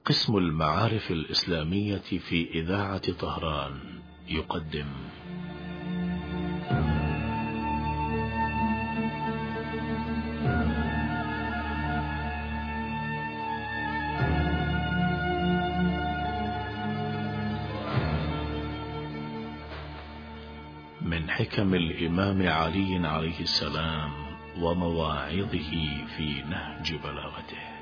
قسم المعارف الإسلامية في إذاعة طهران يقدم من حكم الإمام علي عليه السلام ومواعظه في نهج بلاغته.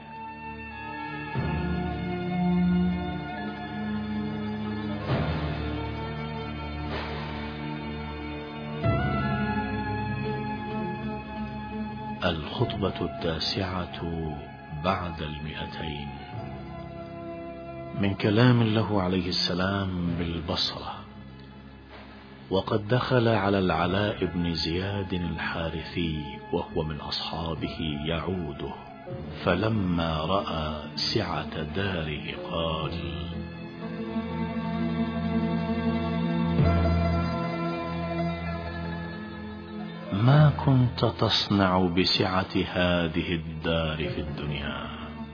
الخطبة 9 بعد 200 من كلام له عليه السلام بالبصرة. وقد دخل على العلاء بن زياد الحارثي وهو من أصحابه يعوده، فلما رأى سعة داره قال: ما كنت تصنع بسعة هذه الدار في الدنيا،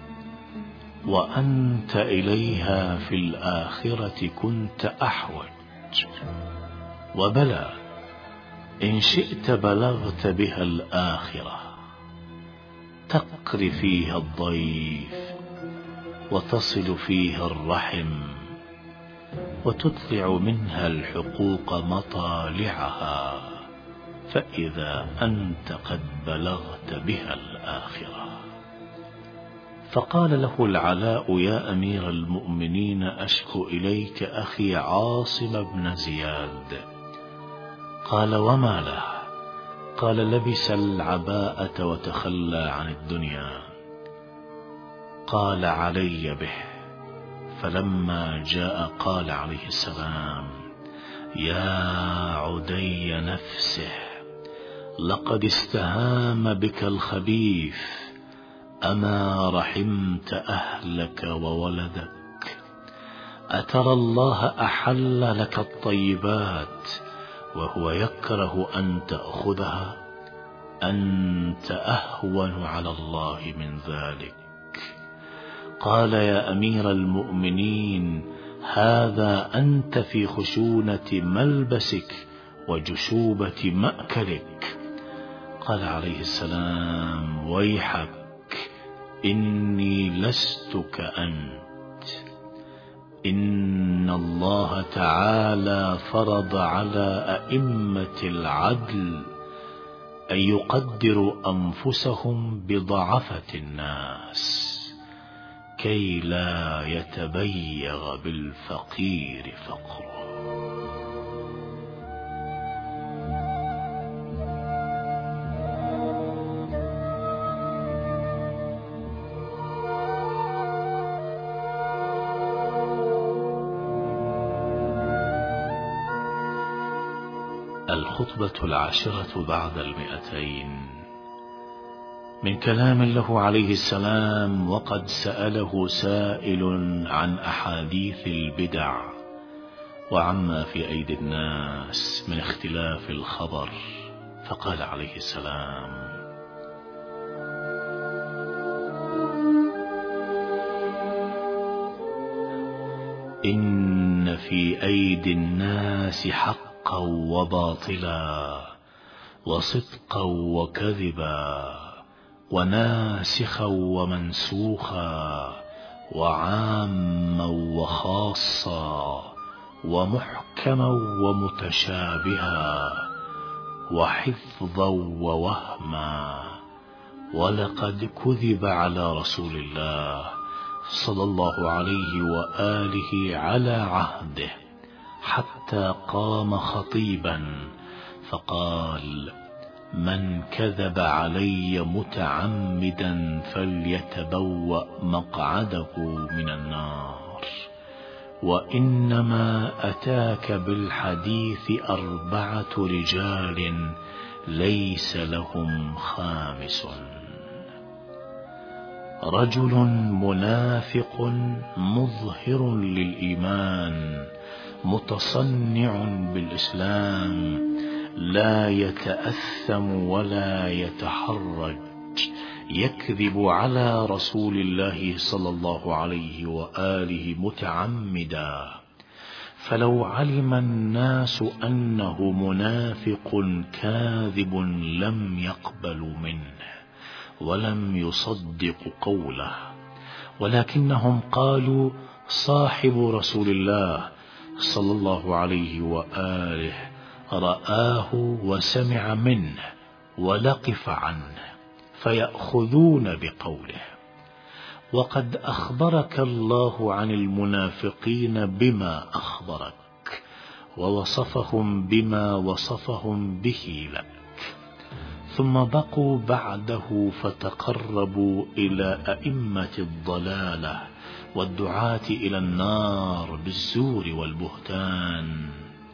وأنت إليها في الآخرة كنت أحوج. وبلى إن شئت بلغت بها الآخرة، تقري فيها الضيف وتصل فيها الرحم، وتطلع منها الحقوق مطالعها، فإذا أنت قد بلغت بها الآخرة. فقال له العلاء: يا أمير المؤمنين، أشكو إليك أخي عاصم بن زياد. قال: وما له؟ قال: لبس العباءة وتخلى عن الدنيا. قال: علي به. فلما جاء قال عليه السلام: يا عدي نفسه، لقد استهام بك الخبيث، أما رحمت أهلك وولدك؟ أترى الله أحل لك الطيبات وهو يكره أن تأخذها؟ أنت أهون على الله من ذلك. قال: يا أمير المؤمنين، هذا أنت في خشونة ملبسك وجشوبة مأكلك. قال عليه السلام: ويحك، إني لست كأنت. إن الله تعالى فرض على أئمة العدل أن يقدروا أنفسهم بضعفة الناس، كي لا يتبيغ بالفقير فقره. الخطبة 10 بعد 200 من كلام له عليه السلام. وقد سأله سائل عن أحاديث البدع وعما في أيدي الناس من اختلاف الخبر، فقال عليه السلام: إن في أيدي الناس حقا وباطلا، وصدقا وكذبا، وناسخا ومنسوخا، وعاما وخاصا، ومحكما ومتشابها، وحفظا ووهما. ولقد كذب على رسول الله صلى الله عليه وآله على عهده، حتى قام خطيبا فقال: من كذب علي متعمدا فليتبوأ مقعده من النار. وإنما أتاك بالحديث 4 رجال ليس لهم خامس: رجل منافق مظهر للإيمان متصنع بالإسلام، لا يتأثم ولا يتحرج يكذب على رسول الله صلى الله عليه وآله متعمدا، فلو علم الناس أنه منافق كاذب لم يقبلوا منه ولم يصدقوا قوله، ولكنهم قالوا صاحب رسول الله صلى الله عليه وآله رآه وسمع منه ولقف عنه، فيأخذون بقوله. وقد أخبرك الله عن المنافقين بما أخبرك، ووصفهم بما وصفهم به لك، ثم بقوا بعده فتقربوا إلى أئمة الضلالة والدعاة إلى النار بالزور والبهتان،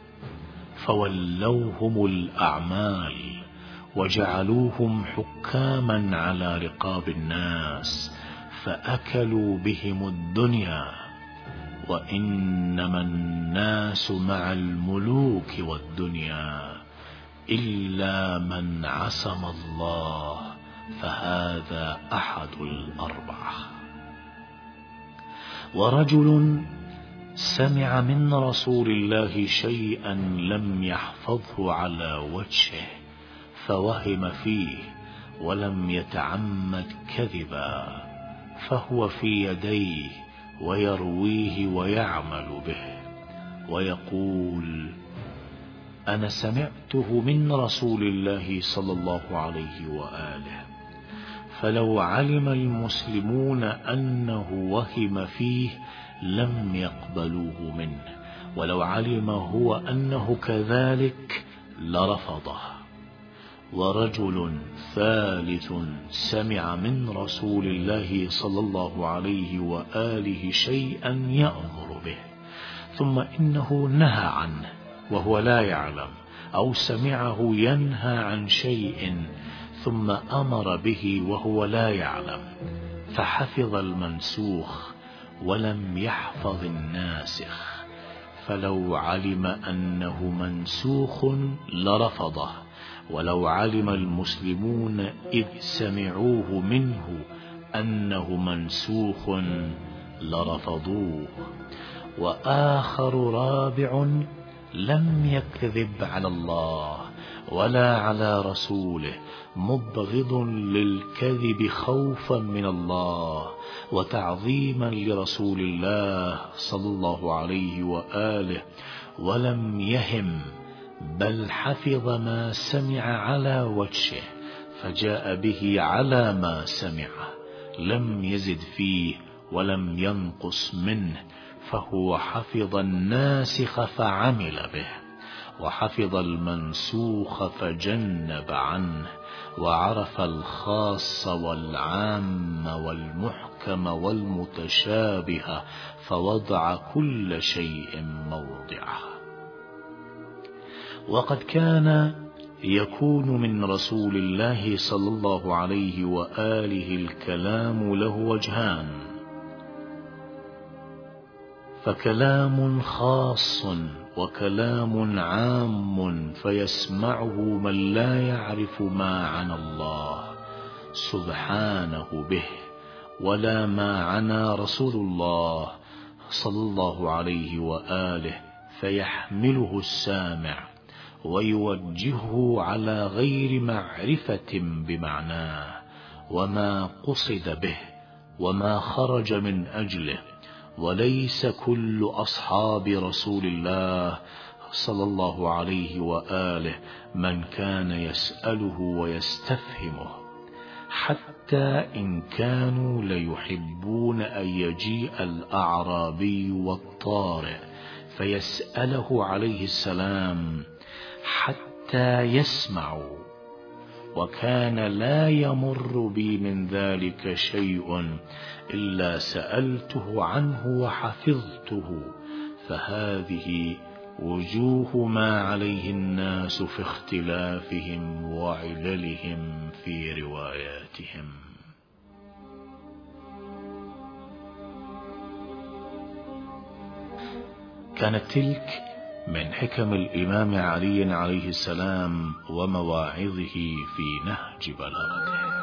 فولوهم الأعمال وجعلوهم حكاما على رقاب الناس، فأكلوا بهم الدنيا. وإنما الناس مع الملوك والدنيا إلا من عصم الله، فهذا أحد الأربعة. ورجل سمع من رسول الله شيئا لم يحفظه على وجهه فوهم فيه ولم يتعمد كذبا، فهو في يديه ويرويه ويعمل به، ويقول أنا سمعته من رسول الله صلى الله عليه وآله. فلو علم المسلمون أنه وهم فيه لم يقبلوه منه، ولو علم هو أنه كذلك لرفضه. ورجل ثالث سمع من رسول الله صلى الله عليه وآله شيئا يأمر به، ثم إنه نهى عنه وهو لا يعلم، أو سمعه ينهى عن شيء ثم أمر به وهو لا يعلم، فحفظ المنسوخ ولم يحفظ الناسخ، فلو علم أنه منسوخ لرفضه، ولو علم المسلمون إذ سمعوه منه أنه منسوخ لرفضوه. وآخر رابع لم يكذب على الله ولا على رسوله، مبغض للكذب خوفا من الله وتعظيما لرسول الله صلى الله عليه وآله، ولم يهم بل حفظ ما سمع على وجهه فجاء به على ما سمعه، لم يزد فيه ولم ينقص منه، فهو حفظ الناسخ فعمل به، وحفظ المنسوخ فجنب عنه، وعرف الخاص والعام والمحكم والمتشابه، فوضع كل شيء موضعه. وقد كان يكون من رسول الله صلى الله عليه وآله الكلام له وجهان، فكلام خاص وكلام عام، فيسمعه من لا يعرف ما عن الله سبحانه به ولا ما عنا رسول الله صلى الله عليه وآله، فيحمله السامع ويوجهه على غير معرفة بمعناه وما قصد به وما خرج من أجله. وليس كل أصحاب رسول الله صلى الله عليه وآله من كان يسأله ويستفهمه، حتى إن كانوا ليحبون أن يجيء الأعرابي والطارئ فيسأله عليه السلام حتى يسمعوا، وكان لا يمر بي من ذلك شيء إلا سألته عنه وحفظته. فهذه وجوه ما عليه الناس في اختلافهم وعللهم في رواياتهم. كانت تلك من حكم الإمام علي عليه السلام ومواعظه في نهج بلاغته.